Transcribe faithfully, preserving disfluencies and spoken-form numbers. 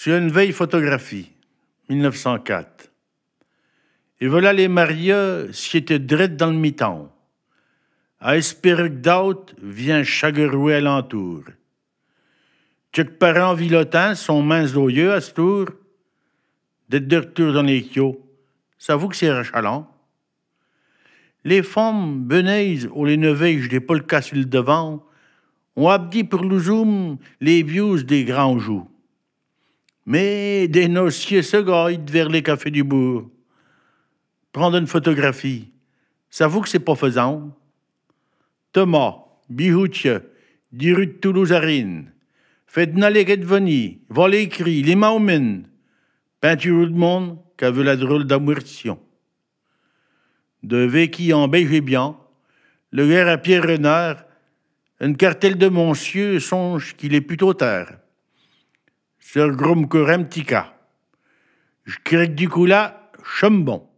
Sur une vieille photographie, mille neuf cent quatre. Et voilà les mariés s'étaient drettes dans le mi-temps. À espérer que d'autres vient chaguerouer alentour. Quelques parents vilotins sont minces aux yeux à ce tour. D'être de retour dans les kios, ça vous que c'est rachalant. Les femmes benaises ou les neveiges des polkas sur le devant ont abdi pour l'ouzoum les views des grands joues. Mais des nociers se gaillent vers les cafés du bourg. Prendre une photographie, ça vous que c'est pas faisant. Thomas, Bihoutier, dit rue de Toulouse-Arine, faites n'aller qu'être veni, vol écrit, les maumines, peinture de monde qu'a vu la drôle d'amortion. De Véqui en beige et bien, le guerre à Pierre Renard, une cartelle de monsieur songe qu'il est plutôt tard. Sur Grom Corem Tika. Je crée que du coup là, chambon.